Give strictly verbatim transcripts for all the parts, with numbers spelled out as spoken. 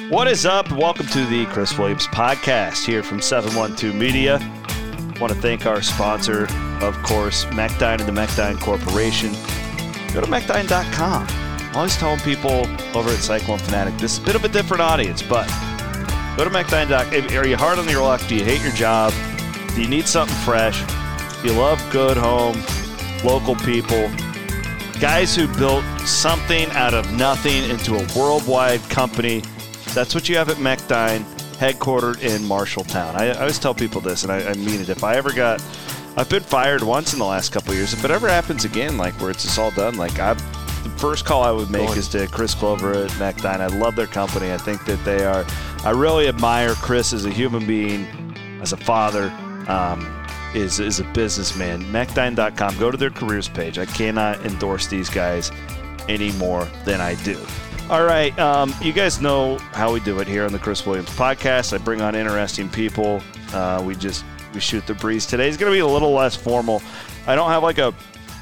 What is up? Welcome to the Chris Williams Podcast here from seven one two Media. I want to thank our sponsor, of course, Mechdyne and the Mechdyne Corporation. Go to mechdyne dot com. I'm always telling people over at Cyclone Fanatic, this is a bit of a different audience, but go to mechdyne dot com. Are you hard on your luck? Do you hate your job? Do you need something fresh? Do you love good home, local people? Guys who built something out of nothing into a worldwide company. That's what you have at Mechdyne, headquartered in Marshalltown. I, I always tell people this, and I, I mean it. If I ever got, I've been fired once in the last couple of years. If it ever happens again, like where it's just all done, like I, the first call I would make Going. is to Chris Clover at Mechdyne. I love their company. I think that they are. I really admire Chris as a human being, as a father, um, is is a businessman. Mechdyne dot com. Go to their careers page. I cannot endorse these guys any more than I do. All right, um, you guys know how we do it here on the Chris Williams Podcast. I bring on interesting people. Uh, we just we shoot the breeze. Today's going to be a little less formal. I don't have like a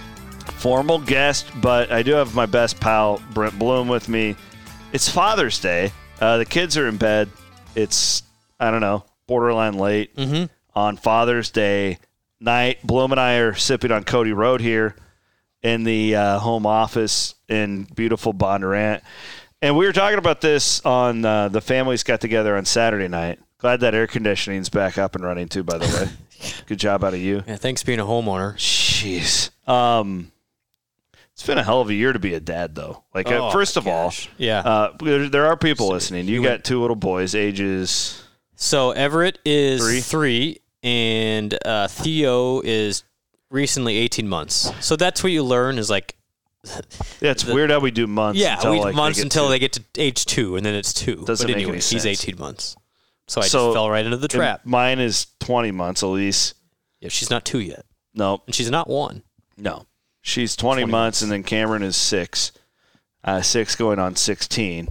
formal guest, but I do have my best pal, Brent Bloom, with me. It's Father's Day. Uh, the kids are in bed. It's, I don't know, borderline late mm-hmm. on Father's Day night. Bloom and I are sipping on Cody Road here in the uh, home office in beautiful Bondurant. And we were talking about this on uh, the families got together on Saturday night. Glad that air conditioning's back up and running too, by the way. Good job out of you. Yeah, thanks being a homeowner. Jeez. Um, it's been a hell of a year to be a dad, though. Like, oh, uh, first of gosh. all, yeah, uh, there, there are people so listening. You, you got went, two little boys, ages. So Everett is three, three and uh, Theo is recently eighteen months. So that's what you learn is like. Yeah, it's the, weird how we do months. Yeah, until, we like, months they until to, they get to age two, and then it's two. Doesn't but make anyway, any sense. he's eighteen months. So I so, just fell right into the trap. Mine is twenty months, Elise. Yeah, she's not two yet. No. And she's not one. No. She's twenty, twenty months, months, and then Cameron is six. Uh, six going on sixteen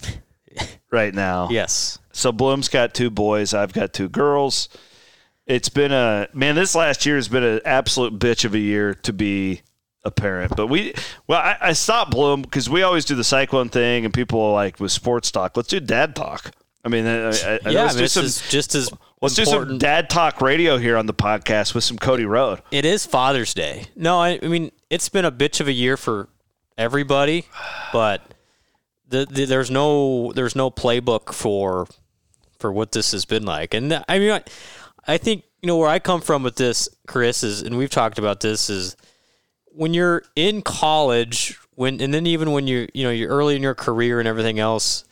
right now. Yes. So Bloom's got two boys. I've got two girls. It's been a – man, this last year has been an absolute bitch of a year to be a parent. But we – well, I, I stopped Bloom because we always do the Cyclone thing, and people are like, with sports talk, let's do dad talk. I mean, I, I, yeah, let's I mean, do it's some, just, just as Let's important. do some dad talk radio here on the podcast with some Cody Road. It is Father's Day. No, I, I mean, it's been a bitch of a year for everybody, but the, the, there's no there's no playbook for for what this has been like. And I mean, I, I think, you know, where I come from with this, Chris, is, and we've talked about this, is when you're in college, when and then even when you're, you know, you're early in your career and everything else,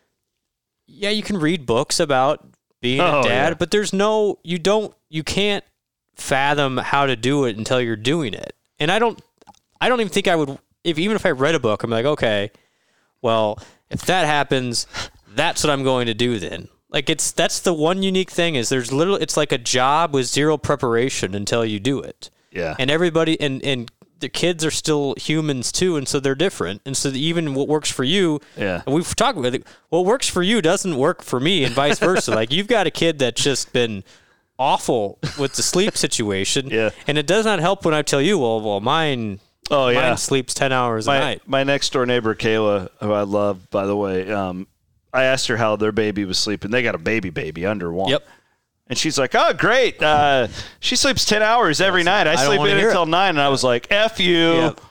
yeah, you can read books about being oh, a dad, yeah. but there's no, you don't, you can't fathom how to do it until you're doing it. And I don't, I don't even think I would, if even if I read a book, I'm like, okay, well, if that happens, that's what I'm going to do then. Like it's, that's the one unique thing is there's literally, it's like a job with zero preparation until you do it. Yeah. And everybody, and, and the kids are still humans too, and so they're different. And so even what works for you, yeah. and we've talked about it, what works for you doesn't work for me and vice versa. Like you've got a kid that's just been awful with the sleep situation. Yeah. And it does not help when I tell you, well, well, mine, oh, mine yeah. sleeps ten hours my, a night. My next door neighbor, Kayla, who I love, by the way, um, I asked her how their baby was sleeping. They got a baby baby under one. Yep. And she's like, oh, great. Uh, she sleeps ten hours every night. I, I sleep in until it. nine. And I was like, F you. Yep.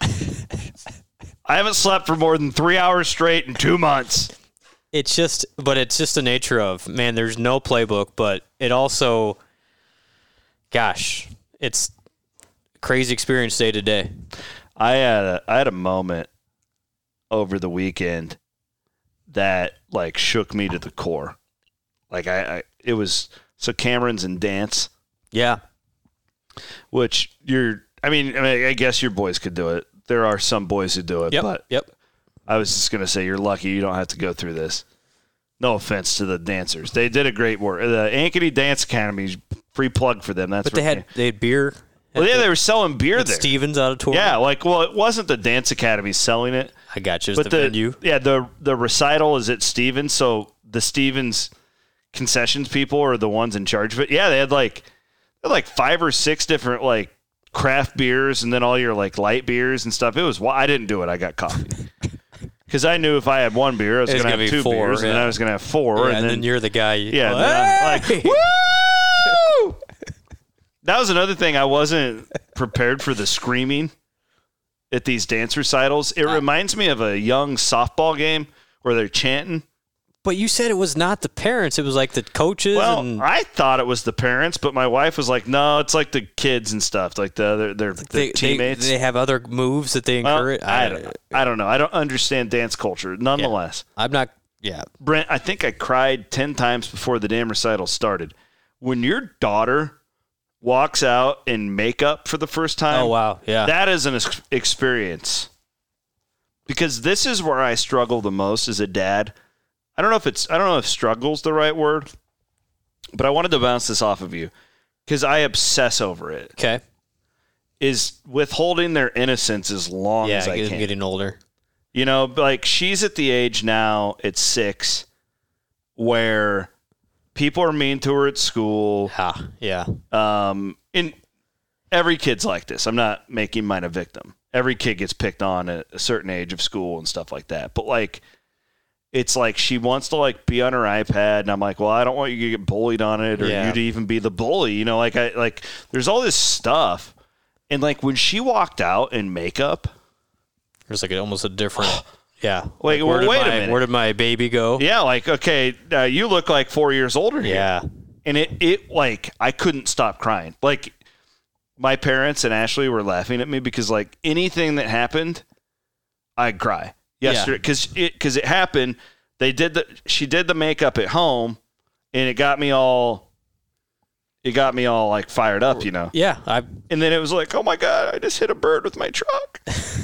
I haven't slept for more than three hours straight in two months. It's just, but it's just the nature of, man, there's no playbook, but it also, gosh, it's a crazy experience day to day. I had a, I had a moment over the weekend that like shook me to the core. Like I, I it was, so Cameron's in dance. Yeah. Which you're, I mean, I mean, I guess your boys could do it. There are some boys who do it, yep, but yep. I was just going to say you're lucky you don't have to go through this. No offense to the dancers. They did a great work. The Ankeny Dance Academy, free plug for them. That's But they had, they had beer. Well, yeah, the, they were selling beer there. Stevens Auditorium. Yeah, like, well, it wasn't the Dance Academy selling it. I got you. It's but the, the venue. Yeah, the the recital is at Stevens, so the Stevens concessions people are the ones in charge of it. Yeah, they had like they had like five or six different like craft beers, and then all your like light beers and stuff. It was I didn't do it. I got coffee. Because I knew if I had one beer, I was going to have two four, beers, yeah. and then I was going to have four. Yeah, and, and then, then you're the guy. Yeah, Well, and then hey! I'm like, woo! That was another thing. I wasn't prepared for the screaming at these dance recitals. It reminds me of a young softball game where they're chanting. But you said it was not the parents. It was like the coaches. Well, and I thought it was the parents, but my wife was like, no, it's like the kids and stuff, like the their, their, their they, teammates. They, they have other moves that they Well, encourage. I, don't, I don't know. I don't understand dance culture. Nonetheless, yeah, I'm not. Yeah, Brent, I think I cried ten times before the damn recital started. When your daughter walks out in makeup for the first time, oh wow, yeah, that is an ex- experience. Because this is where I struggle the most as a dad. I don't know if it's I don't know if struggle's the right word, but I wanted to bounce this off of you because I obsess over it. Okay, is withholding their innocence as long yeah, as I getting, can. getting older. You know, like she's at the age now at six where people are mean to her at school. Ah, yeah. Um, and every kid's like this. I'm not making mine a victim. Every kid gets picked on at a certain age of school and stuff like that. But like, it's like she wants to like be on her iPad, and I'm like, well, I don't want you to get bullied on it, or Yeah. you to even be the bully. You know, like I like there's all this stuff, and like when she walked out in makeup, There's like a, almost a different. Yeah. Wait, like, well, where did wait a my, minute. Where did my baby go? yeah, like okay, uh, you look like four years older here. Yeah. And it it like I couldn't stop crying. Like my parents and Ashley were laughing at me because like anything that happened, I'd cry yesterday because it because it happened. They did the she did the makeup at home, and it got me all. It got me all like fired up, you know. Yeah. I. And then it was like, oh my god, I just hit a bird with my truck.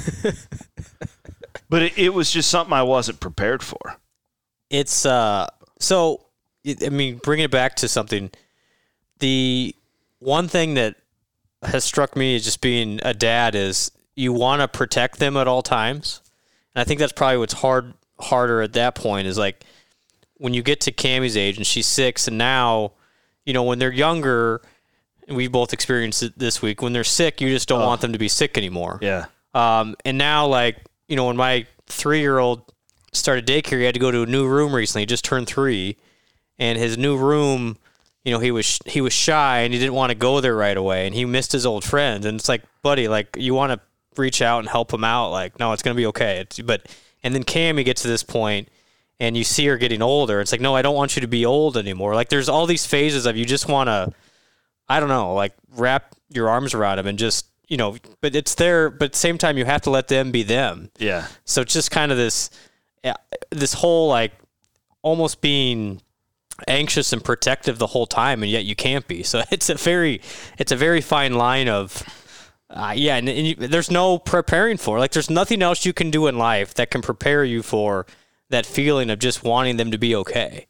But it, it was just something I wasn't prepared for. It's uh. So, I mean, bringing it back to something, the one thing that has struck me as just being a dad is you want to protect them at all times, and I think that's probably what's hard. harder at that point is like when you get to Cammie's age and she's six, and now, you know, when they're younger, and we both experienced it this week, when they're sick, you just don't Oh. want them to be sick anymore. Yeah. Um, and now, like, you know, when my three-year-old started daycare, he had to go to a new room recently. He just turned three, and his new room, you know, he was he was shy and he didn't want to go there right away, and he missed his old friends. And it's like, buddy, like, you want to reach out and help him out. Like, no, it's gonna be okay. It's, but and then Cammie gets to this point, and you see her getting older. It's like, no, I don't want you to be old anymore. Like, there's all these phases of you just want to, I don't know, like wrap your arms around them and just, you know, but it's there. But at the same time, you have to let them be them. Yeah. So it's just kind of this, this whole like almost being anxious and protective the whole time, and yet you can't be. So it's a very, it's a very fine line of, uh, yeah, and, and you, there's no preparing for. Like, there's nothing else you can do in life that can prepare you for that feeling of just wanting them to be okay.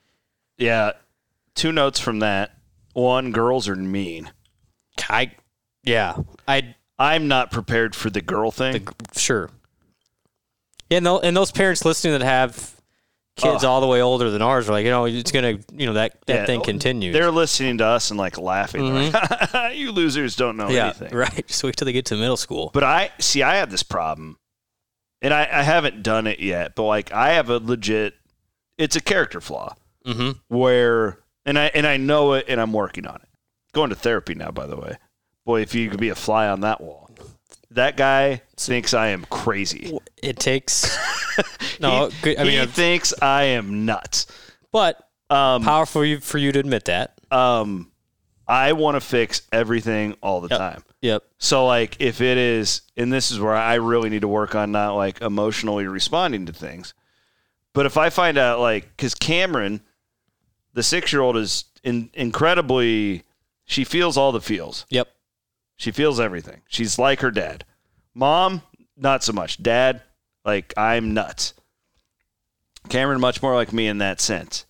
Yeah. Two notes from that. One, girls are mean. I, yeah, I, I'm not prepared for the girl thing. the, sure. Yeah, and, those, and those parents listening that have kids Oh. all the way older than ours are like, you know, it's gonna, you know, that that Yeah, thing continues. They're listening to us and like laughing. They're like, you losers don't know yeah, anything. right. Just wait till they get to middle school. But I see, I had this problem, and I, I haven't done it yet. But like, I have a legit, it's a character flaw Mm-hmm. where, and I and I know it, and I'm working on it. Going to therapy now, by the way. Boy, if you could be a fly on that wall. That guy thinks I am crazy. It takes no. he, good, I mean, he uh, thinks I am nuts. but Um, powerful for you for you to admit that. um, I want to fix everything all the Yep. time. Yep. So like if it is, and this is where I really need to work on not like emotionally responding to things. But if I find out like, because Cameron, the six-year-old is in, incredibly, she feels all the feels. Yep. She feels everything. She's like her dad. Mom, not so much. Dad, like I'm nuts. Cameron, much more like me in that sense.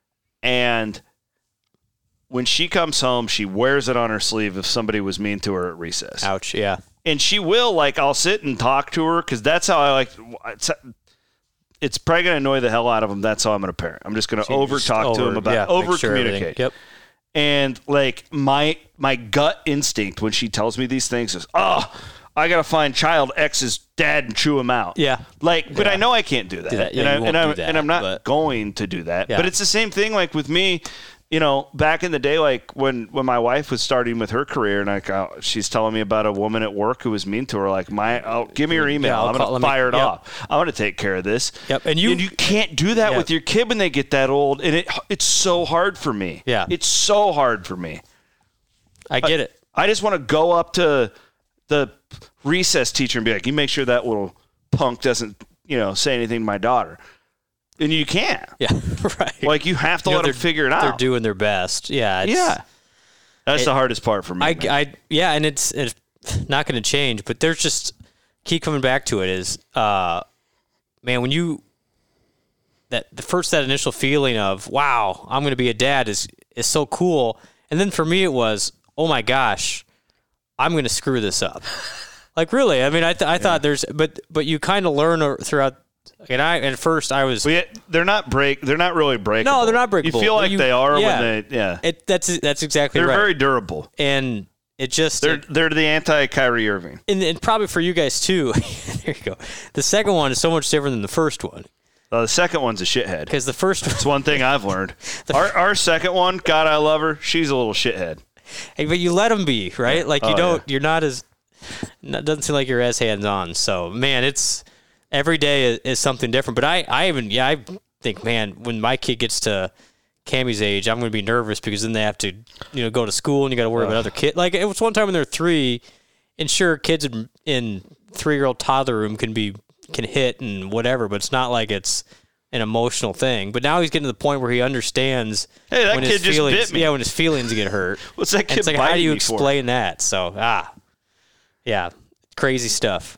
And when she comes home, she wears it on her sleeve if somebody was mean to her at recess. Ouch. Yeah. And she will, like, I'll sit and talk to her because that's how I like. It's, it's probably going to annoy the hell out of him. That's how I'm going to parent. I'm just going to over talk to him about yeah, over make sure everything- communicate. Yep. And like my my gut instinct when she tells me these things is, oh, I got to find child X's dad and chew him out. Yeah. Like, but yeah. I know I can't do that. Do that. Yeah, and, I, you won't and, I'm, do that, and I'm not but... going to do that. Yeah. But it's the same thing like with me. You know, back in the day, like when, when my wife was starting with her career, and like uh, she's telling me about a woman at work who was mean to her, like, my, oh, give me your email. Yeah, I'm going to fire me, it yep. off. I'm going to take care of this. Yep. And you and you can't do that yeah. with your kid when they get that old, and it it's so hard for me. Yeah. It's so hard for me. I get it. I, I just want to go up to the recess teacher and be like, you make sure that little punk doesn't, you know, say anything to my daughter. And you can't. Yeah, right. Like, you have to you let know, them figure it out. They're doing their best. Yeah. It's, yeah. That's it, the hardest part for me. I, I, yeah, and it's, it's not going to change, but there's just, keep coming back to it is, uh, man, when you, that the first, that initial feeling of, wow, I'm going to be a dad is, is so cool. And then for me, it was, oh my gosh, I'm going to screw this up. Like, really? I mean, I, th- I yeah. thought there's, but, but you kind of learn throughout. And I at first I was. Well, yeah, they're not break. They're not really breakable. No, they're not breakable. You feel like you, they are yeah. when they. Yeah. It, that's that's exactly they're right. They're very durable, and it just they're it, they're the anti Kyrie Irving. And, and probably for you guys too. There you go. The second one is so much different than the first one. Uh, the second one's a shithead. Because the first one. It's one thing I've learned. our our second one, God, I love her. She's a little shithead. Hey, but you let them be, right? Like you oh, don't. Yeah. You're not as. It doesn't seem like you're as hands on. So man, it's. Every day is, is something different. But I, I even, yeah, I think, man, when my kid gets to Cammy's age, I'm going to be nervous because then they have to, you know, go to school and you got to worry uh. about other kids. Like, it was one time when they're three, and sure, kids in, in three-year-old toddler room can be, can hit and whatever, but it's not like it's an emotional thing. But now he's getting to the point where he understands hey, that when kid his just feelings, bit me. yeah, when his feelings get hurt. What's that kid and it's like, biting how do you me explain for? that? So, ah, yeah, crazy stuff.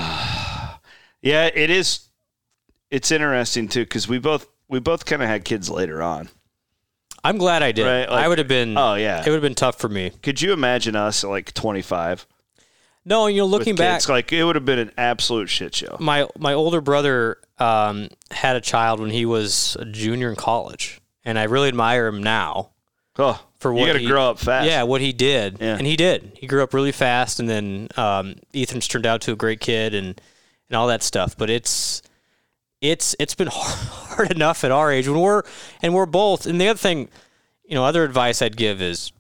Yeah, it is. It's interesting too because we both we both kind of had kids later on. I'm glad I did. Right? Like, I would have been. Oh yeah, it would have been tough for me. Could you imagine us at like twenty-five? No, you know, looking back, it's like it would have been an absolute shit show. My my older brother um, had a child when he was a junior in college, and I really admire him now. Oh, for what you got to he, grow up fast. Yeah, what he did, yeah. and he did. He grew up really fast, and then um, Ethan's turned out to a great kid, and. And all that stuff, but it's it's it's been hard enough at our age when we're and we're both. And the other thing, you know, other advice I'd give is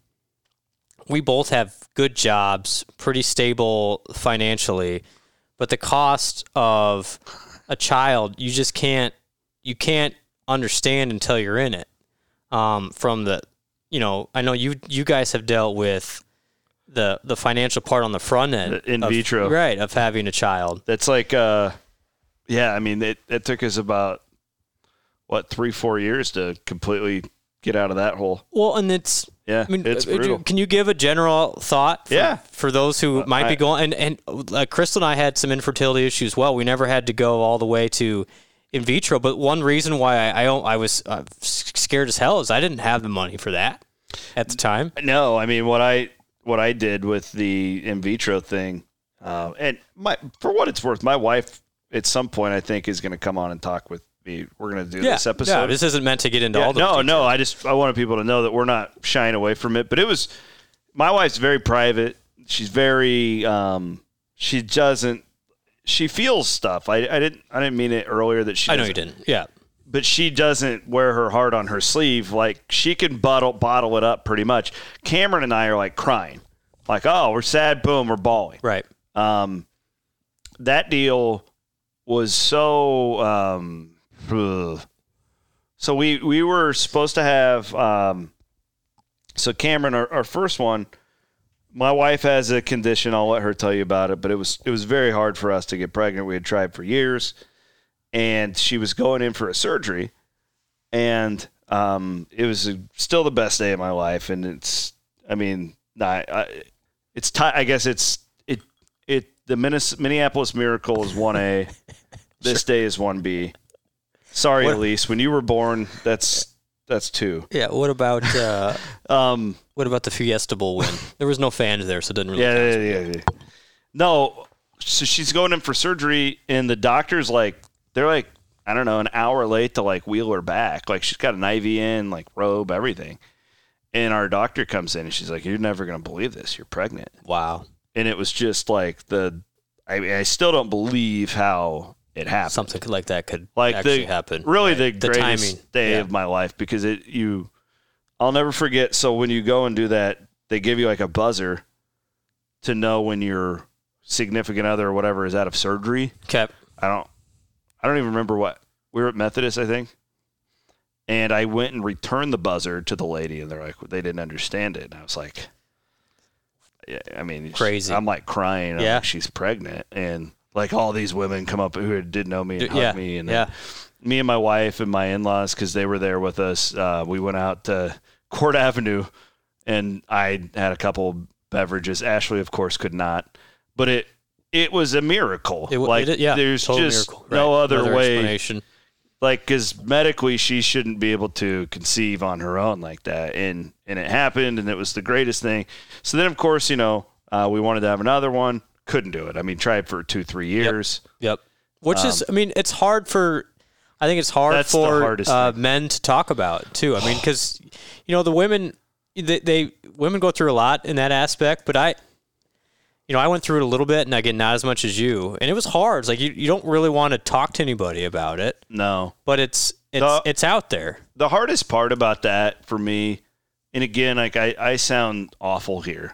we both have good jobs, pretty stable financially, but the cost of a child you just can't you can't understand until you're in it. Um, from the, you know, I know you you guys have dealt with. The the financial part on the front end. In of, vitro. Right, of having a child. That's like, uh, yeah, I mean, it, it took us about, what, three, four years to completely get out of that hole. Well, and it's, yeah, I mean, it's brutal. Can you give a general thought for, yeah. for those who might I, be going, and, and uh, Crystal and I had some infertility issues as well. We never had to go all the way to in vitro, but one reason why I, I, I was uh, scared as hell is I didn't have the money for that at the time. No, I mean, what I... What I did with the in vitro thing, uh, and my for what it's worth, my wife at some point I think is going to come on and talk with me. We're going to do yeah, this episode. Yeah, this isn't meant to get into yeah, all the no, details. no. I just I wanted people to know that we're not shying away from it. But it was my wife's very private. She's very um, she doesn't she feels stuff. I, I didn't I didn't mean it earlier that she. I know you didn't. Yeah. But she doesn't wear her heart on her sleeve. Like, she can bottle bottle it up pretty much. Cameron and I are like crying. Like, oh, we're sad, boom, we're bawling. Right. Um, that deal was so um, ugh. So we, we were supposed to have um, so Cameron, our, our first one, my wife has a condition. I'll let her tell you about it, but it was it was very hard for us to get pregnant. We had tried for years. And she was going in for a surgery, and um, it was a, still the best day of my life. And it's, I mean, not, I, it's t- I guess it's it it the Minneapolis Miracle is one A. This sure. day is one B. Sorry, what, Elise, when you were born, that's that's two. Yeah. What about uh, um, what about the Fiesta Bowl win? There was no fans there, so it didn't really. Yeah, yeah, yeah, yeah. No, so she's going in for surgery, and the doctor's like. They're like, I don't know, an hour late to like wheel her back. Like, she's got an I V in, like robe, everything. And our doctor comes in and she's like, you're never going to believe this. You're pregnant. Wow. And it was just like the I mean, I still don't believe how it happened. Something like that could like actually the, happen. Really, right? the, the greatest timing. day yeah. of my life because it you. I'll never forget. So when you go and do that, they give you like a buzzer to know when your significant other or whatever is out of surgery. Okay. I don't. I don't even remember what we were at Methodist, I think. And I went and returned the buzzer to the lady, and they're like, they didn't understand it. And I was like, yeah, I mean, crazy. I'm like crying. I'm yeah. like, she's pregnant. And like all these women come up who didn't know me and hug yeah. me. And yeah. me and my wife and my in-laws, because they were there with us, uh, we went out to Court Avenue, and I had a couple beverages. Ashley, of course, could not. But it it was a miracle. It, like, it, yeah, there's just miracle. no right. other Another way. Explanation. Like, because medically, she shouldn't be able to conceive on her own like that. And and it happened, and it was the greatest thing. So then, of course, you know, uh, we wanted to have another one. Couldn't do it. I mean, tried for two, three years. Yep. yep. Which um, is, I mean, it's hard for, I think it's hard that's for the hardest uh, thing. men to talk about, too. I mean, because, you know, the women, they, they, women go through a lot in that aspect, but I, you know, I went through it a little bit, and again, not as much as you, and it was hard. It's like, you, you don't really want to talk to anybody about it. No. But it's, it's, the, it's out there. The hardest part about that for me, and again, like I, I sound awful here.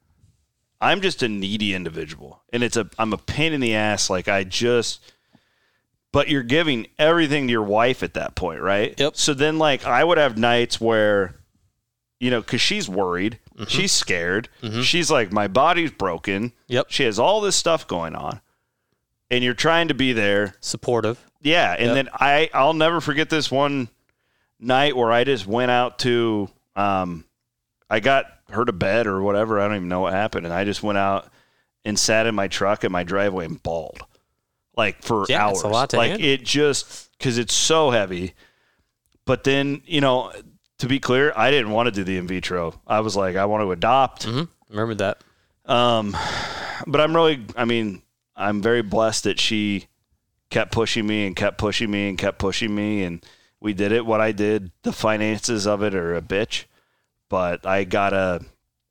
I'm just a needy individual, and it's a I'm a pain in the ass. Like I just, but you're giving everything to your wife at that point, right? Yep. So then, like I would have nights where, you know, because she's worried, mm-hmm. she's scared, mm-hmm. she's like, my body's broken. Yep. She has all this stuff going on, and you're trying to be there, supportive. Yeah, and yep. then I I'll never forget this one night where I just went out to um, I got her to bed or whatever. I don't even know what happened. And I just went out and sat in my truck in my driveway and bawled like for yeah, hours. It's a lot to like handle. It just, cause it's so heavy. But then, you know, to be clear, I didn't want to do the in vitro. I was like, I want to adopt. Mm-hmm. Remember that. Um, but I'm really, I mean, I'm very blessed that she kept pushing me and kept pushing me and kept pushing me. And we did it. What I did, the finances of it are a bitch. But I got a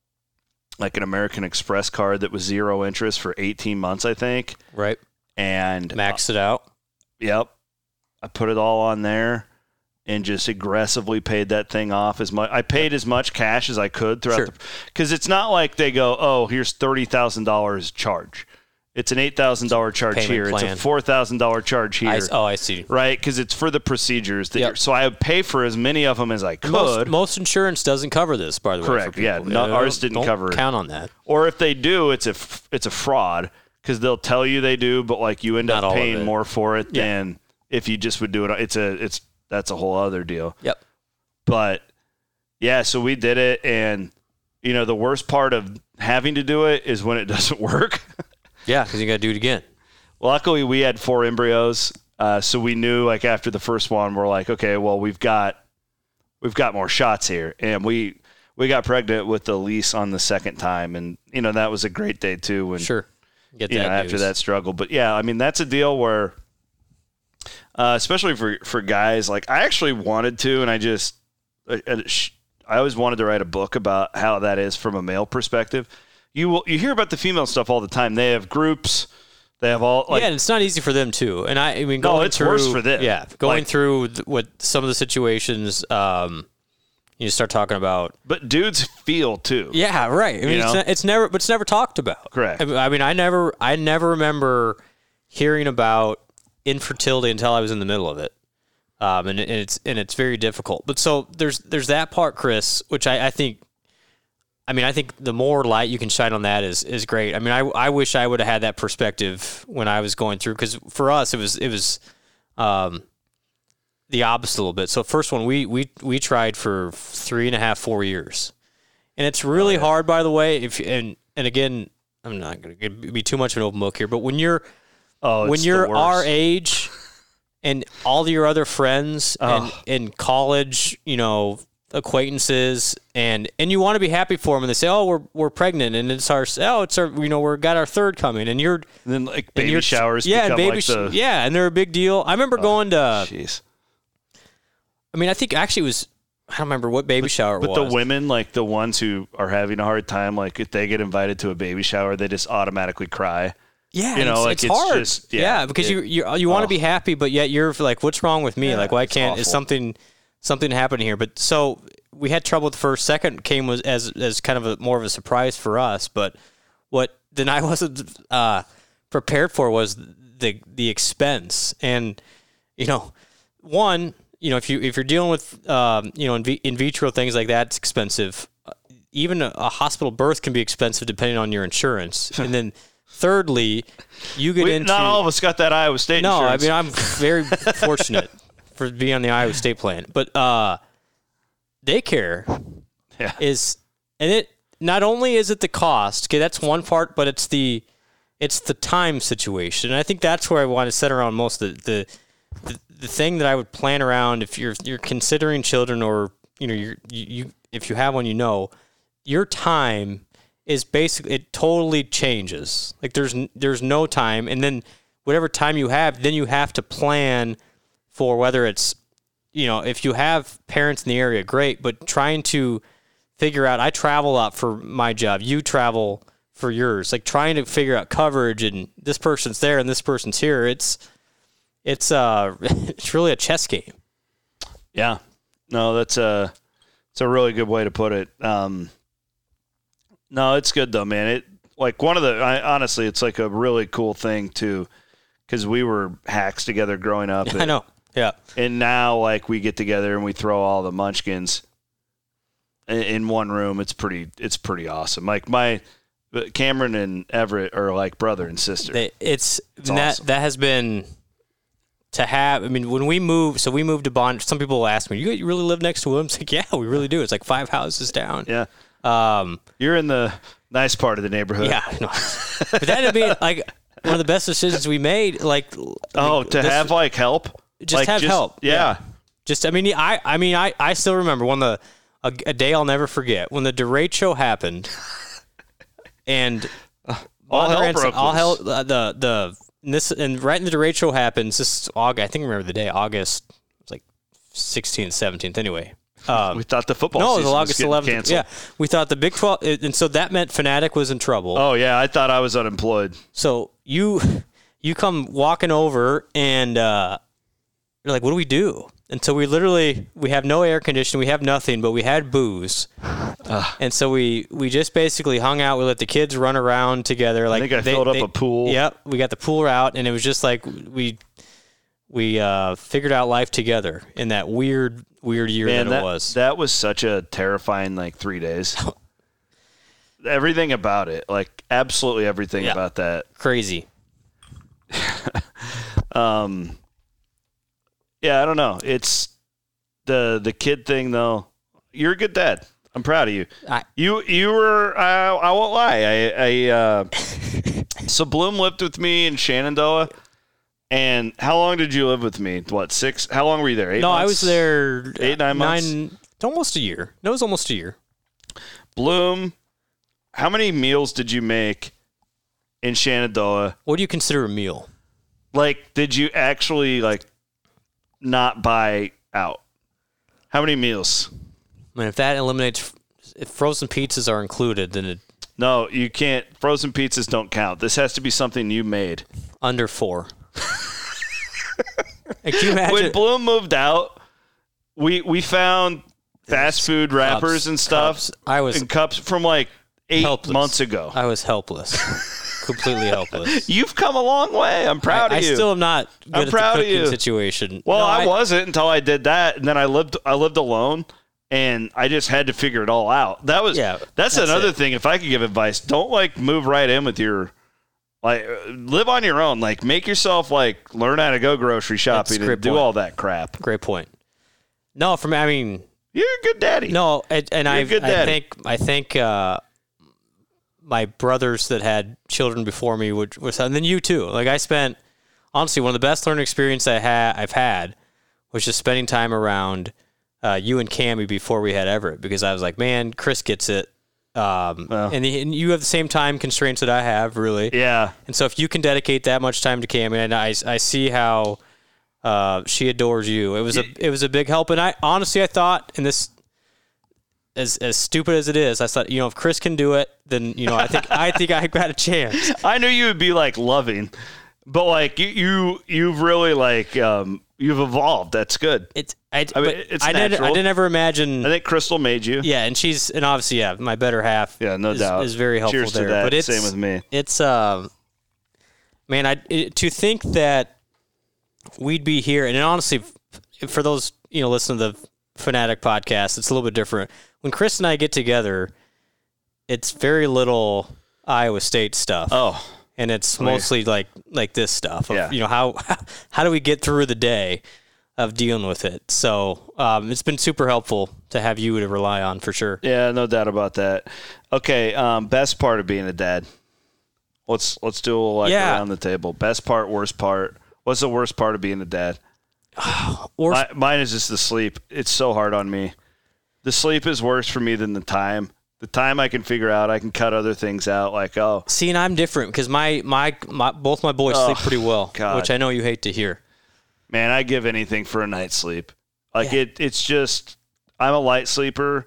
like an American Express card that was zero interest for eighteen months, I think. Right. And maxed uh, it out. Yep. I put it all on there and just aggressively paid that thing off as much. I paid as much cash as I could throughout sure. the because it's not like they go, oh, here's thirty thousand dollars charge. It's an eight thousand dollars charge Payment here. plan. It's a four thousand dollars charge here. I, oh, I see. Right? Because it's for the procedures. That yep. you're, so I would pay for as many of them as I could. Most, most insurance doesn't cover this, by the way. Correct. For yeah. No, no, ours didn't don't cover it. Count on that. Or if they do, it's a, it's a fraud because they'll tell you they do, but like you end Not up paying it. more for it yeah. than if you just would do it. It's a, it's, that's a whole other deal. Yep. But yeah, so we did it. And, you know, the worst part of having to do it is when it doesn't work. Yeah, because you got to do it again. Luckily, we had four embryos, uh, so we knew like after the first one, we're like, okay, well, we've got we've got more shots here, and we we got pregnant with Elise on the second time, and you know that was a great day too. When, sure, get you that know, after news. that struggle, but yeah, I mean that's a deal where, uh, especially for for guys, like I actually wanted to, and I just I, I always wanted to write a book about how that is from a male perspective. You will you hear about the female stuff all the time. They have groups. They have all like, yeah, and it's not easy for them too. And I, I mean, no, going it's through, worse for them. Yeah, going like, through th- what some of the situations, um, you start talking about. But dudes feel too. Yeah, right. I mean, it's, not, it's never, but it's never talked about. Correct. I mean, I never, I never remember hearing about infertility until I was in the middle of it, um, and, and it's and it's very difficult. But so there's there's that part, Chris, which I, I think. I mean, I think the more light you can shine on that is is great. I mean, I I wish I would have had that perspective when I was going through, because for us it was it was um, the opposite a little bit. So first one we we we tried for three and a half four years, and it's really oh, yeah. hard, by the way. If and and again, I'm not going to be too much of an open book here, but when you're oh, when you're our age and all your other friends oh. and in college, you know. acquaintances and and you want to be happy for them, and they say, oh, we're we're pregnant, and it's our oh it's our you know we're got our third coming, and you're and then like baby showers yeah become baby like the, yeah and they're a big deal. I remember oh, going to geez. I mean I think actually it was I don't remember what baby but, shower but it was. But the women, like the ones who are having a hard time, like if they get invited to a baby shower, they just automatically cry Yeah, you know, it's, like it's, it's hard. just yeah, yeah because it, you you you want to oh. be happy, but yet you're like, what's wrong with me? Yeah, like, why can't awful. is something something happening here? But so we had trouble with the first. Second came was as as kind of a more of a surprise for us. But what then I wasn't uh, prepared for was the the expense, and you know, one, you know, if you if you're dealing with um, you know in, in vitro things like that, it's expensive. Even a, a hospital birth can be expensive depending on your insurance, and then. Thirdly, you get we, into... Not all of us got that Iowa State no, insurance. I mean, I'm very fortunate for being on the Iowa State plan. But uh, daycare yeah. is... And it not only is it the cost, okay, that's one part, but it's the it's the time situation. And I think that's where I want to set around most of the, the, the, the thing that I would plan around if you're you're considering children or, you know, you're, you, you if you have one, you know, your time... is basically, it totally changes. Like there's there's no time, and then whatever time you have, then you have to plan for whether it's, you know, if you have parents in the area, great, but trying to figure out, I travel a lot for my job, you travel for yours, like trying to figure out coverage and this person's there and this person's here, it's, it's, uh, it's really a chess game. Yeah. No, that's a, it's a really good way to put it. Um, No, it's good though, man. It like one of the I, honestly, it's like a really cool thing too, because we were hacks together growing up. And, I know, yeah. And now, like, we get together and we throw all the munchkins in, in one room. It's pretty, it's pretty awesome. Like my Cameron and Everett are like brother and sister. They, it's, it's that awesome. that has been to have. I mean, when we moved, so we moved to Bond. Some people ask me, "You, you really live next to Williams?" Like, yeah, we really do. It's like five houses down. Yeah. Um, You're in the nice part of the neighborhood. Yeah, no. But that'd be like one of the best decisions we made. Like, oh, like, to this, have like help, just like, have just, help. Yeah. yeah, just I mean, I, I mean, I, I still remember when the a, a day I'll never forget when the derecho happened, and all hell and, broke all loose. hell uh, the the and this and right in the derecho happens. This is August. I think I remember the day, August. It was like sixteenth, seventeenth. Anyway. Um, we thought the football no, it season was was August getting eleventh. canceled. Yeah, we thought the Big twelve, and so that meant Fanatic was in trouble. Oh yeah, I thought I was unemployed. So you you come walking over, and uh, you're like, "What do we do?" And so we literally we have no air conditioning, we have nothing, but we had booze, uh, and so we we just basically hung out. We let the kids run around together. Like I think I they, filled they, up a pool. Yep, we got the pool out, and it was just like we we uh, figured out life together in that weird. Weird year Man, that, that it was. That was such a terrifying like three days. Everything about it, like absolutely everything yeah. about that. Crazy. um, yeah, I don't know. It's the the kid thing though. You're a good dad. I'm proud of you. I, you you were. I, I won't lie. I, I uh, so Bloom lived with me in Shenandoah. And how long did you live with me? What, six? How long were you there? Eight no, months? I was there eight, nine, months. Nine, almost a year. No, it was almost a year. Bloom, how many meals did you make in Shenandoah? What do you consider a meal? Like, did you actually like not buy out? How many meals? I mean, if that eliminates, if frozen pizzas are included, then it No, you can't. Frozen pizzas don't count. This has to be something you made. under four. Like, can you imagine? When Bloom moved out, we we found fast food wrappers Cups, and stuff. cups. I was and cups from like eight helpless. months ago. I was helpless, completely helpless. You've come a long way. I'm proud I, of you. I still am not good I'm at proud the of cooking you. situation. Well, No, I, I wasn't until I did that, and then I lived. I lived alone, and I just had to figure it all out. That was. Yeah, that's, that's another it. thing. If I could give advice, don't like move right in with your. Like, live on your own. Like, make yourself, like, learn how to go grocery shopping and do point. all that crap. Great point. No, for me, I mean, you're a good daddy. No, and, and I, good I daddy. think I think uh, my brothers that had children before me would, was, and then you too. Like, I spent honestly one of the best learning experiences I had I've had was just spending time around uh, you and Cammie before we had Everett, because I was like, man, Chris gets it. Um, Well. and, the, and you have the same time constraints that I have, really. Yeah. And so if you can dedicate that much time to Cammie, and I, I see how uh, she adores you. It was a it was a big help. And I honestly I thought, and this as as stupid as it is, I thought, you know, if Chris can do it, then, you know, I think I think I got a chance. I knew you would be like loving, but like you you you've really like um, you've evolved. That's good. It's I, I mean, but it's I natural. didn't I didn't ever imagine. I think Crystal made you. Yeah, and she's and obviously yeah, my better half. Yeah, no is, doubt. is very helpful Cheers there. to that. But it's Same with me. It's um, man, I it, to think that we'd be here, and honestly, f- for those you know listen to the Fanatic podcast, it's a little bit different. When Chris and I get together, it's very little Iowa State stuff. Oh. And it's mostly like like this stuff. Of, Yeah. You know, how how do we get through the day of dealing with it? So um, it's been super helpful to have you to rely on for sure. Yeah, no doubt about that. Okay, um, best part of being a dad. Let's let's do a little like Yeah. around the table. Best part, worst part. What's the worst part of being a dad? Or My, mine is just the sleep. It's so hard on me. The sleep is worse for me than the time. The time I can figure out, I can cut other things out. Like, oh, see, and I'm different because my, my my both my boys Oh, sleep pretty well, God. which I know you hate to hear. man, I give anything for a night's sleep. Like Yeah. it, it's just I'm a light sleeper.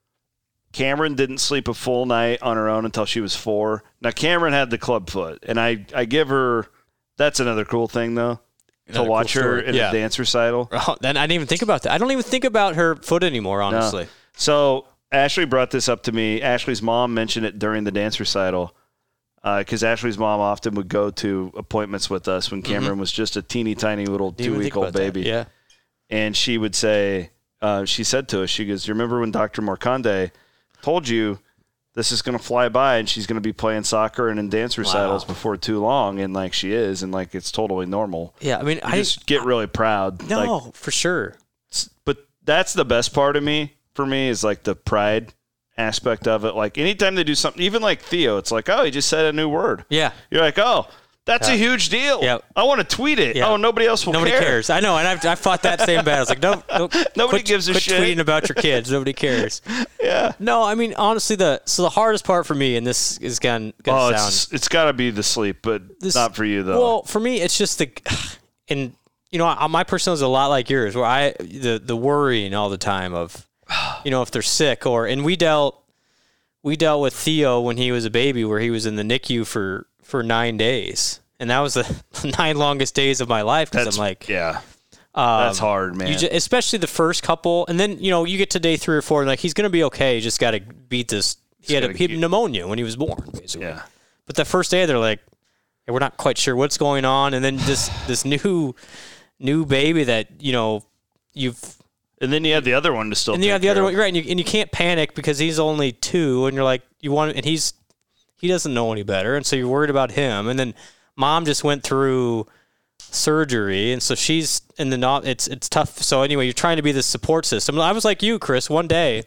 Cameron didn't sleep a full night on her own until she was four. Now Cameron had the club foot, and I, I give her. That's another cool thing though, Another to watch cool her story. in Yeah. a dance recital. Oh, then I didn't even think about that. I don't even think about her foot anymore, honestly. No. So Ashley brought this up to me. Ashley's mom mentioned it during the dance recital because uh, Ashley's mom often would go to appointments with us when Cameron Mm-hmm. was just a teeny tiny little Didn't even two think week old about that. baby. Yeah. And she would say, uh, she said to us, she goes, "You remember when Doctor Morconde told you this is going to fly by and she's going to be playing soccer and in dance recitals Wow. before too long?" And like she is, and like it's totally normal. Yeah, I mean, You I just get really proud. no, Like, for sure. but that's the best part of me for me is like the pride aspect of it. Like anytime they do something, even like Theo, it's like, oh, he just said a new word. Yeah. You're like, oh, that's Yeah. a huge deal. Yeah. I want to tweet it. Yeah. Oh, nobody else will Nobody care. cares. I know, and I've, I fought that same battle. It's like, no, no Nobody quit, gives a quit shit. tweeting about your kids. Nobody cares. Yeah. No, I mean, honestly, the so the hardest part for me, and this is going to Oh, sound it's it's got to be the sleep, but This- not for you though. well for me. It's just the, and you know, I, my personality is a lot like yours, where I the the worrying all the time of, you know, if they're sick or and we dealt we dealt with Theo when he was a baby, where he was in the N I C U for for nine days, and that was the nine longest days of my life because that's I'm like, yeah, um, that's hard, man. You ju- especially the first couple, and then you know you get to day three or four, and like he's gonna be okay. You just got to beat this. He had, a, gotta he had keep- pneumonia when he was born, basically. yeah, But the first day, they're like, hey, we're not quite sure what's going on, and then this this new new baby that you know you've, and then you have the other one to still. and you take have the other care one, of. right? And you, and you can't panic because he's only two, and you're like, you want, and he's he doesn't know any better, and so you're worried about him, and then mom just went through surgery, and so she's in the not. It's it's tough. So anyway, you're trying to be the support system. I was like you, Chris. One day,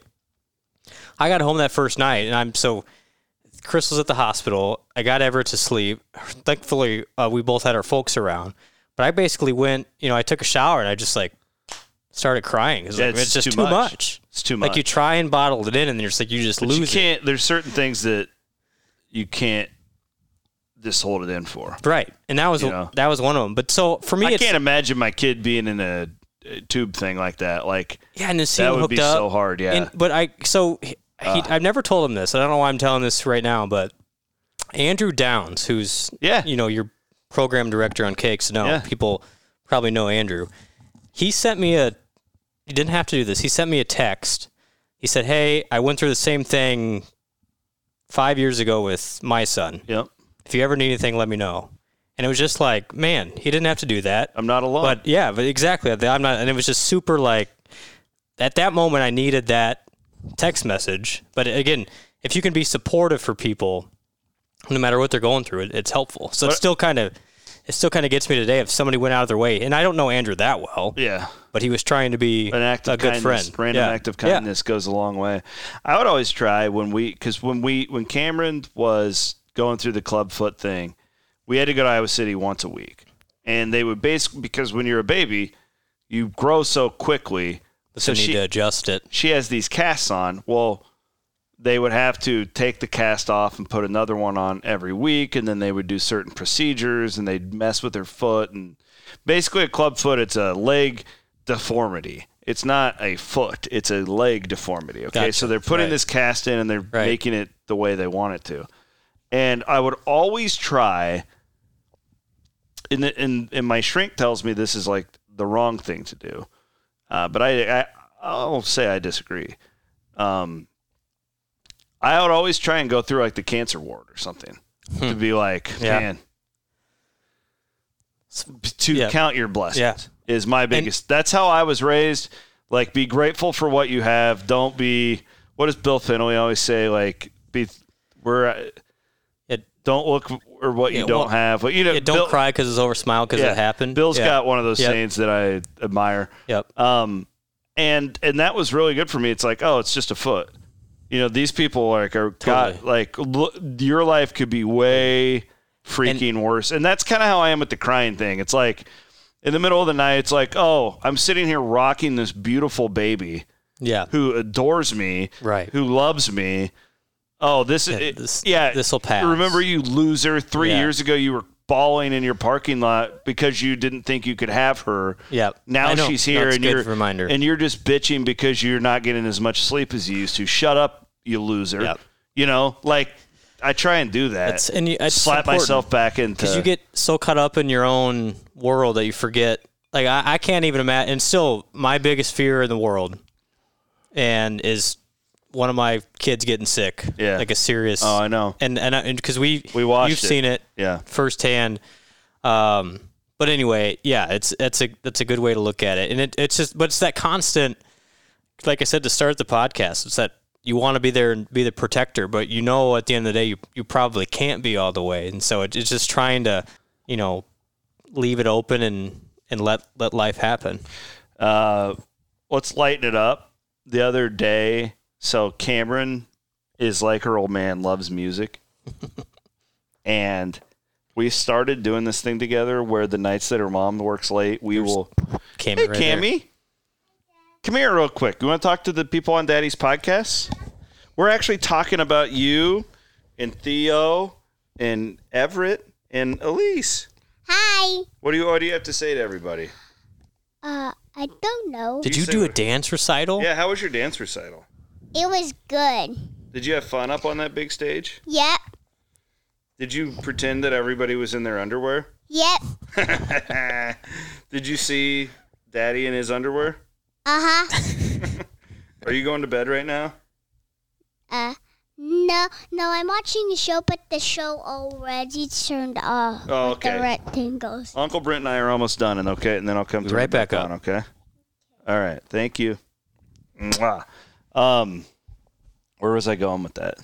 I got home that first night, and I'm so. Chris was at the hospital. I got Everett to sleep. Thankfully, uh, we both had our folks around. But I basically went, you know, I took a shower and I just like started crying. It's, Yeah, like, it's it's just too too much. much. It's too much. Like you try and bottle it in, and you're just like you just But lose you it. can't. There's certain things that you can't just hold it in for. Right, and that was You know. that was one of them. But so for me, I it's can't imagine my kid being in a, a tube thing like that. Like yeah, and to see that him would hooked be up. so hard. Yeah. And, but I so he, he, I've never told him this. I don't know why I'm telling this right now, but Andrew Downs, who's Yeah. you know your program director on Cakes, no Yeah. people probably know Andrew. He sent me a. He didn't have to do this. He sent me a text. He said, "Hey, I went through the same thing five years ago with my son. Yep. If you ever need anything, let me know." And it was just like, man, he didn't have to do that. I'm not alone. But yeah, but exactly. I'm not, and it was just super like at that moment I needed that text message. But again, if you can be supportive for people, no matter what they're going through, it, it's helpful. So What- it still kind of, it still kind of gets me today. If somebody went out of their way, and I don't know Andrew that well, yeah. but he was trying to be An act of a good kindness, friend, random yeah. act of Yeah. kindness goes a long way. I would always try when we, because when we, when Cameron was going through the club foot thing, we had to go to Iowa City once a week, and they would basically, because when you're a baby, you grow so quickly. So So need she, to adjust it. she has these casts on. Well, they would have to take the cast off and put another one on every week, and then they would do certain procedures, and they'd mess with her foot. And basically, a club foot, it's a leg deformity. It's not a foot. It's a leg deformity, okay? Gotcha. So they're putting Right. this cast in, and they're Right. making it the way they want it to. And I would always try, and, the, and, and my shrink tells me this is like the wrong thing to do. Uh, but I, I, I'll say I disagree. Um, I would always try and go through like the cancer ward or something Hmm. to be like, Yeah. man, to Yeah. count your blessings Yeah. is my biggest. That's how I was raised. Like, be grateful for what you have. Don't be. What does Bill Finley always say? Like, be. We're. It, Don't look or what you Yeah, don't well, have. But you know, yeah, don't Bill, cry because it's over. Smile because yeah, it happened. Bill's yeah. got one of those Yep. sayings that I admire. Yep. Um, and and that was really good for me. It's like, oh, it's just a foot. You know, these people like are got Totally. like look, your life could be way freaking worse. And that's kind of how I am with the crying thing. It's like in the middle of the night, it's like, oh, I'm sitting here rocking this beautiful baby Yeah. who adores me, Right. who loves me. Oh, this is Yeah, it- this- yeah. this'll pass. Remember, you loser. Three Yeah. years ago, you were bawling in your parking lot because you didn't think you could have her. Yep. Now I know. she's No, here, it's a and good you're reminder. and you're just bitching because you're not getting as much sleep as you used to. Shut up, you loser. Yep. You know, like I try and do that. It's, and you, it's slap important. myself back into Because you get so caught up in your own world that you forget. Like, I, I can't even imagine. And still, my biggest fear in the world and is one of my kids getting sick. Yeah. Like a serious. Oh, I know. And and because we, We watched you've it. seen it Yeah. firsthand. Um, but anyway, yeah, it's that's a that's a good way to look at it. And it, it's just, but it's that constant, like I said to start the podcast, it's that you want to be there and be the protector, but you know at the end of the day you you probably can't be all the way, and so it, it's just trying to, you know, leave it open and and let let life happen. Uh, let's lighten it up. The other day, so Cameron is like her old man, loves music. And we started doing this thing together where the nights that her mom works late, we There's will. Cammy Hey, right there. Cammy. Come here real quick. You want to talk to the people on Daddy's podcast? We're actually talking about you and Theo and Everett and Elise. Hi. What do you what do you have to say to everybody? Uh, I don't know. Did You you say do a what- dance recital? Yeah, how was your dance recital? It was good. Did you have fun up on that big stage? Yep. Did you pretend that everybody was in their underwear? Yep. Did you see Daddy in his underwear? Uh-huh. Are you going to bed right now? Uh, no, no, I'm watching the show, but the show already turned off. Oh, with okay. The rectangles. Uncle Brent and I are almost done, and okay, and then I'll come Be turn right it back back up. on, okay? All right, thank you. Mwah. Um, where was I going with that?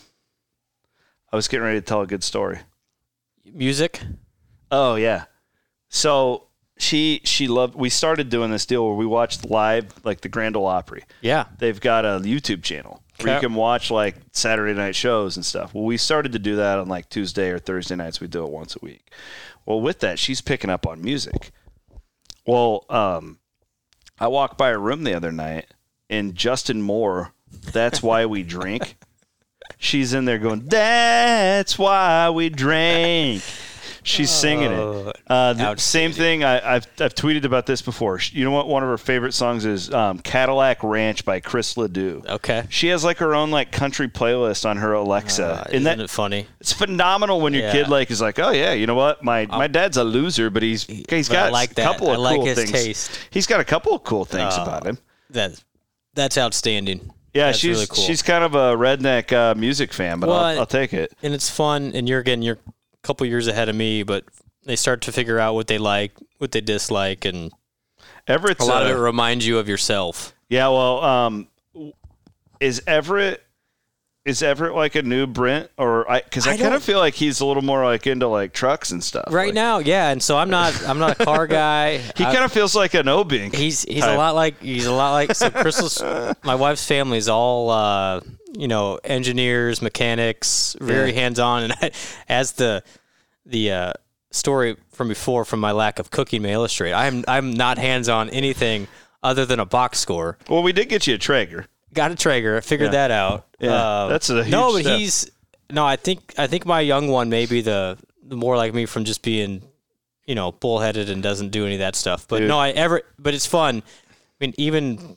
I was getting ready to tell a good story. Music? Oh yeah. So she she loved. We started doing this deal where we watched live, like the Grand Ole Opry. Yeah. They've got a YouTube channel where you Okay. can watch like Saturday night shows and stuff. Well, we started to do that on like Tuesday or Thursday nights. We do it once a week. Well, with that, she's picking up on music. Well, um, I walked by her room the other night, and Justin Moore, "That's Why We Drink," she's in there going, "That's why we drink." She's singing Oh, it. Uh, the same outstanding. thing. I, I've I've tweeted about this before. You know what? One of her favorite songs is um, "Cadillac Ranch" by Chris Ledoux. Okay. She has like her own like country playlist on her Alexa. Uh, and isn't that it funny? it's phenomenal when your Yeah. kid like is like, oh yeah, you know what? My my dad's a loser, but he's he's But got I like a that. couple of I like cool his things. taste. He's got a couple of cool things Uh, about him. That that's outstanding. Yeah, That's she's really cool. she's kind of a redneck uh, music fan, but Well, I'll, I'll take it. And it's fun. And you're again, you're a couple years ahead of me, but they start to figure out what they like, what they dislike, and Everett's a lot uh, of it reminds you of yourself. Yeah, well, um, is Everett is Everett like a new Brent, or I? Because I, I kind don't- of feel like he's a little more like into like trucks and stuff. Right Like, now, yeah. And so I'm not, I'm not a car guy. he I- kind of feels like an Obink. He's he's type. a lot like he's a lot like so Crystal's my wife's family is all uh, you know, engineers, mechanics, very Yeah. hands on, and I, as the the uh, story from before from my lack of cooking may illustrate, I'm I'm not hands on anything other than a box score. Well, we did get you a Traeger. Got a Traeger, figured Yeah. that out. Yeah, Um, that's a huge no, but step. he's no. I think I think my young one may be the, the more like me from just being, you know, bullheaded and doesn't do any of that stuff. But Dude. no, I ever. But it's fun. I mean, even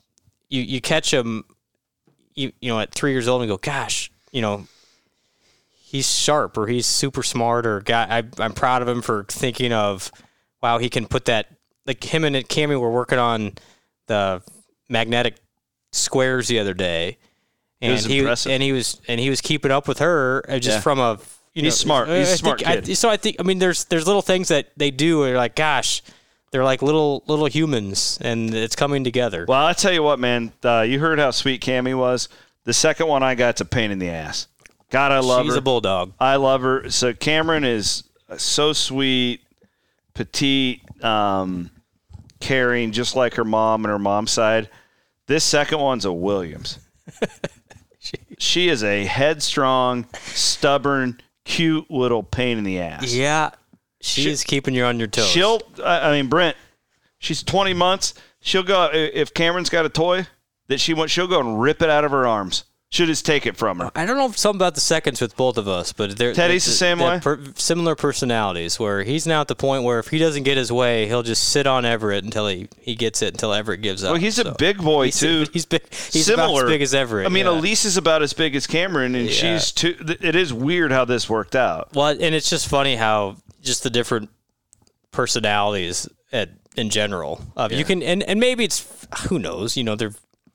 you, you catch him, you, you know, at three years old and go, gosh, you know, he's sharp or he's super smart or guy. I, I'm proud of him for thinking of, wow, he can put that, like him and Cammy were working on the magnetic squares the other day. And it was he impressive. and he was and he was keeping up with her just Yeah. from a you know, He's smart. He's I a smart think, kid. I, so I think I mean there's there's little things that they do where you're like, gosh, they're like little little humans and it's coming together. Well, I tell you what, man. Uh, you heard how sweet Cammy was. The second one I got's a pain in the ass. God, I love She's her. a bulldog. I love her. So Cameron is so sweet, petite, um, caring, just like her mom and her mom's side. This second one's a Williams. She is a headstrong, stubborn, cute little pain in the ass. Yeah, she, She- is keeping you on your toes. She'll, I I mean, Brent, she's twenty months. She'll go, if Cameron's got a toy that she wants, she'll go and rip it out of her arms. She'll just take it from her. I don't know if something about the seconds with both of us, but they're Teddy's they're- the same they're way? Per, similar personalities. Where he's now at the point where if he doesn't get his way, he'll just sit on Everett until he, he gets it until Everett gives up. Well, he's a So, big boy, he's, too. He's big. He's Similar. about as big as Everett. I mean, yeah. Elise is about as big as Cameron, and Yeah. she's too. th- It is weird how this worked out. Well, and it's just funny how just the different personalities at, in general. Uh, You can and, and maybe it's who knows. You know, they're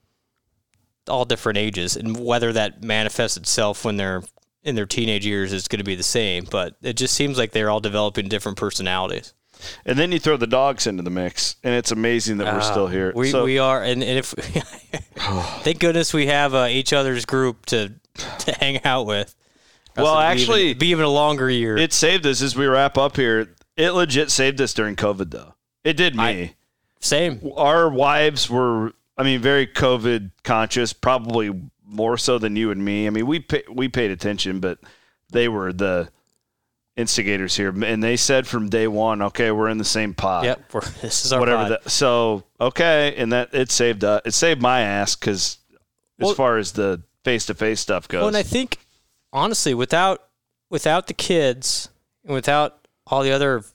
all different ages, and whether that manifests itself when they're in their teenage years is going to be the same. But it just seems like they're all developing different personalities. And then you throw the dogs into the mix, and it's amazing that we're still here. We So- we are, and, and if thank goodness we have uh, each other's group to to hang out with. Or else Well, it'd be actually, even, be even a longer year. It saved us as we wrap up here. It legit saved us during COVID, though. It did me. I- Same. Our wives were, I mean, very COVID conscious, probably more so than you and me. I mean, we pay, we paid attention, but they were the instigators here, and they said from day one, okay, we're in the same pod. Yep. We're, this is our Whatever pod. that. So okay, and that it saved uh, it saved my ass because as Well- far as the face to face stuff goes. Well, and I think honestly, without without the kids and without all the other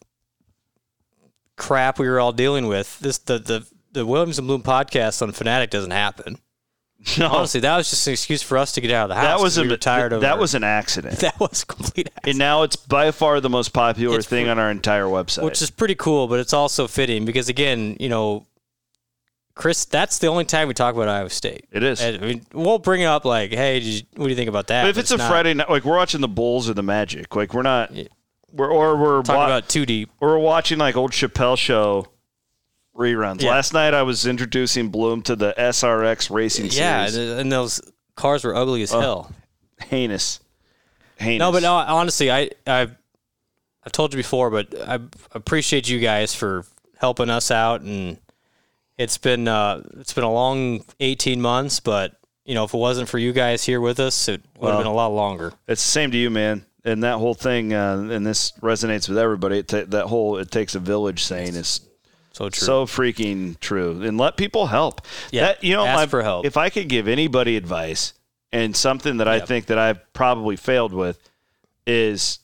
crap we were all dealing with, this the the, the Williams and Bloom podcast on Fanatic doesn't happen. no, Honestly, that was just an excuse for us to get out of the house. that was 'cause a we were tired of that our- was an accident. that was a complete accident. And now it's by far the most popular It's thing fr- on our entire website. Which is pretty cool, but it's also fitting because again, you know, Chris, that's the only time we talk about Iowa State. It is. And, I mean, we'll bring up like, hey, did you, what do you think about that? But if it's, a not- Friday night, like we're watching the Bulls or the Magic, like we're not, we're or we're talking wa- about too deep. or we're watching like old Chappelle Show reruns. Yeah. Last night I was introducing Bloom to the S R X racing Yeah, series. and, and those cars were ugly as Oh. hell. Heinous, heinous. No, but no, honestly, I I I've told you before, but I appreciate you guys for helping us out, and it's been uh, it's been a long eighteen months, but you know, if it wasn't for you guys here with us, it would Well, have been a lot longer. It's the same to you, man. And that whole thing, uh, and this resonates with everybody. It ta- that whole "it takes a village" saying is So true. so freaking true. And let people help. Yeah, That, you know, ask my- for help. if I could give anybody advice, and something that I Yep. think that I've probably failed with, is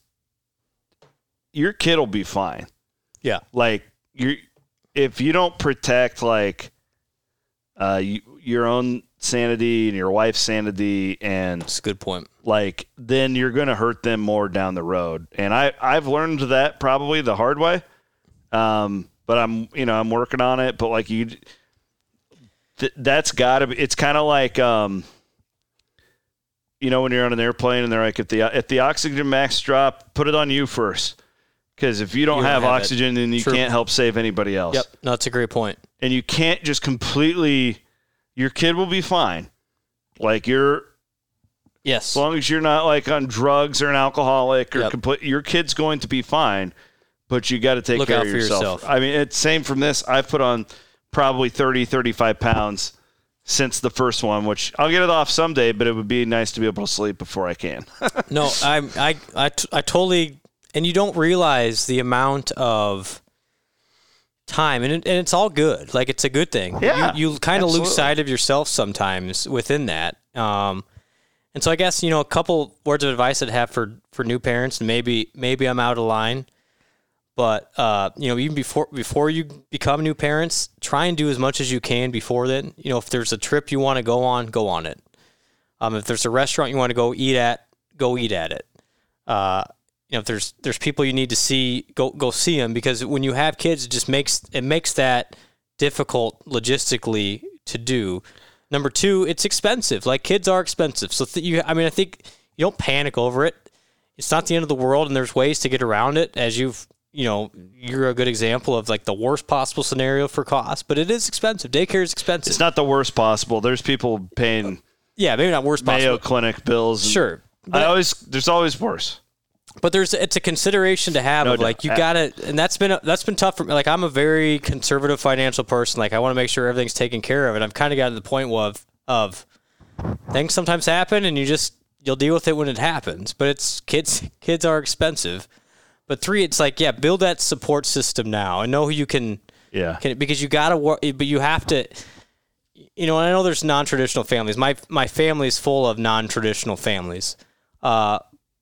your kid will be fine. yeah, Like you, if you don't protect like uh, you, your own sanity and your wife's sanity, and that's a good point. like then you're going to hurt them more down the road. And I I've learned that probably the hard way. Um, but I'm you know I'm working on it. But like you, th- that's got to be. It's kind of like um, you know when you're on an airplane and they're like if the if the oxygen max drop, put it on you first. Because if you don't, You don't have, have it. oxygen, then you True. can't help save anybody else. Yep, no, that's a great point. And you can't just completely. Your kid will be fine. Like you're. Yes, As long as you're not like on drugs or an alcoholic or Yep. complete, your kid's going to be fine, but you got to take Look care out of for yourself. yourself. I mean, it's same from this. I've put on probably thirty, thirty-five pounds since the first one, which I'll get it off someday, but it would be nice to be able to sleep before I can. no, I, I, I, t- I totally, and you don't realize the amount of time, and, it, and it's all good. Like it's a good thing. Yeah, you, you kind of absolutely. lose sight of yourself sometimes within that. Um, and so I guess you know a couple words of advice I'd have for for new parents, and maybe maybe I'm out of line, But uh, you know, even before before you become new parents, try and do as much as you can before then. You know, if there's a trip you want to go on, go on it. Um, if there's a restaurant you want to go eat at, go eat at it. Uh, you know, if there's there's people you need to see, go go see them, because when you have kids, it just makes it makes that difficult logistically to do. Number two, it's expensive. Like, kids are expensive, so th- you. I mean, I think you don't panic over it. It's not the end of the world, and there's ways to get around it. As you've, you know, you're a good example of like the worst possible scenario for cost, but it is expensive. Daycare is expensive. It's not the worst possible. There's people paying. Yeah, maybe not worst possible. Mayo Clinic bills. Sure. I always there's always worse. But there's it's a consideration to have No of like doubt. you gotta, and that's been that's been tough for me. Like, I'm a very conservative financial person. Like, I want to make sure everything's taken care of, and I've kind of gotten to the point of of things sometimes happen, and you just you'll deal with it when it happens. But it's kids kids are expensive. But three, it's like, yeah, build that support system now and know who you can. Yeah. Can, because you gotta work, but you have to. You know, and I know there's non-traditional families. My my family is full of non-traditional families, uh,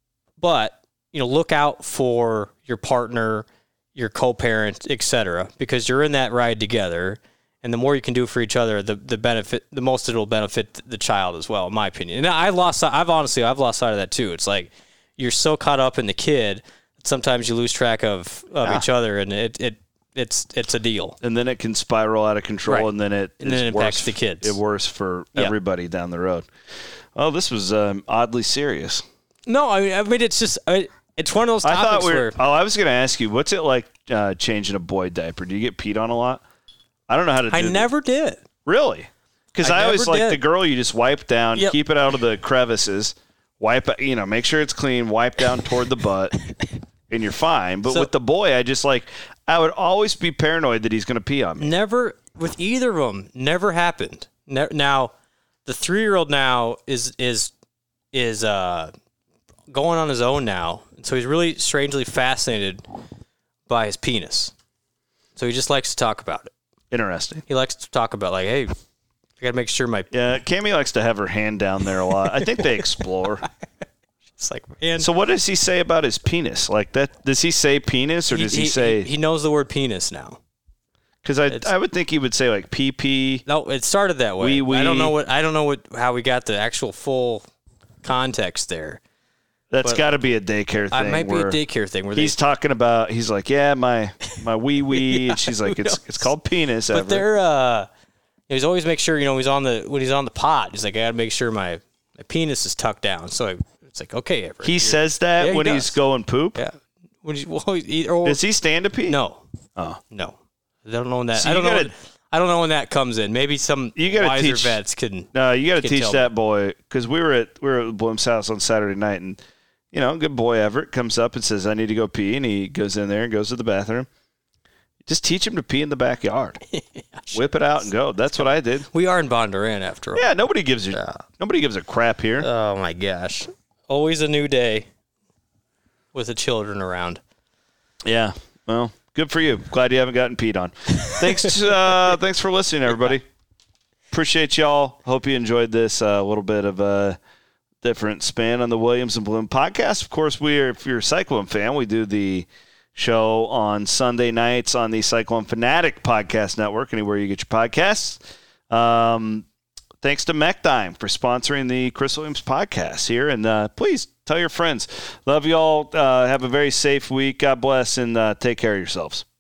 but you know, look out for your partner, your co-parent, et cetera, because you're in that ride together, and the more you can do for each other, the the benefit, the most it'll benefit the child as well, in my opinion. And I lost, I've honestly, I've lost sight of that too. It's like you're so caught up in the kid that sometimes you lose track of of Yeah. each other, and it it. It's it's a deal, And then it can spiral out of control, Right. and then it And then it's it impacts worse, the kids. It's worse for Yeah. everybody down the road. Oh, this was um, oddly serious. No, I mean, I mean, it's just I, it's one of those I topics thought we where were. Oh, I was going to ask you, what's it like uh, changing a boy diaper? Do you get peed on a lot? I don't know how to. do I that. never did. Really, because I I, always never like did. the girl you just wipe down, Yep. keep it out of the crevices, wipe. You know, make sure it's clean. Wipe down toward the butt, and you're fine. But So- with the boy, I just like. I would always be paranoid that he's going to pee on me. Never with either of them. Never happened. Ne- now, the three-year-old now is is is uh, going on his own now, so he's really strangely fascinated by his penis. So he just likes to talk about it. Interesting. He likes to talk about like, hey, I got to make sure my. Yeah, Cammy likes to have her hand down there a lot. I think they explore. It's like, man. So what does he say about his penis? Like that? Does he say penis or does he, say? he knows the word penis now? Because I it's- I would think he would say like pee pee. No, it started that way. Wee wee. I don't know what I don't know what how we got the actual full context there. That's But- got to be a daycare thing. It might be a where daycare thing where he's they, talking about. He's like, yeah, my my wee wee. And she's like, who it's knows? it's called penis. but Everett. they're uh, he's always make sure you know he's on the when he's on the pot. He's like, I gotta make sure my, my penis is tucked down. So I, it's like, okay, Everett, He you're- says that Yeah, he when does. he's going poop. yeah. When he's, well, he, or, Does he stand to pee? no, Oh, no, I don't know when that. So I you don't know. gotta- When, I don't know when that comes in. Maybe some You gotta wiser teach- vets can. no, you got to can teach tell that boy because we were at we were at Bloom's house on Saturday night, and you know, good boy Everett comes up and says, "I need to go pee," and he goes in there and goes to the bathroom. Just teach him to pee in the backyard. Whip it out and go. That's what I did. We are in Bondurant after all. Yeah, nobody gives a nobody gives a crap here. Oh my gosh. Always a new day with the children around. Yeah. Well, good for you. Glad you haven't gotten peed on. Thanks uh, thanks for listening, everybody. Appreciate y'all. Hope you enjoyed this uh, little bit of a different spin on the Williams and Bloom podcast. Of course, we are, if you're a Cyclone fan, we do the show on Sunday nights on the Cyclone Fanatic Podcast Network, anywhere you get your podcasts. Um, thanks to Mechdime for sponsoring the Chris Williams podcast here. And uh, please tell your friends. Love you all. Uh, have a very safe week. God bless, and uh, take care of yourselves.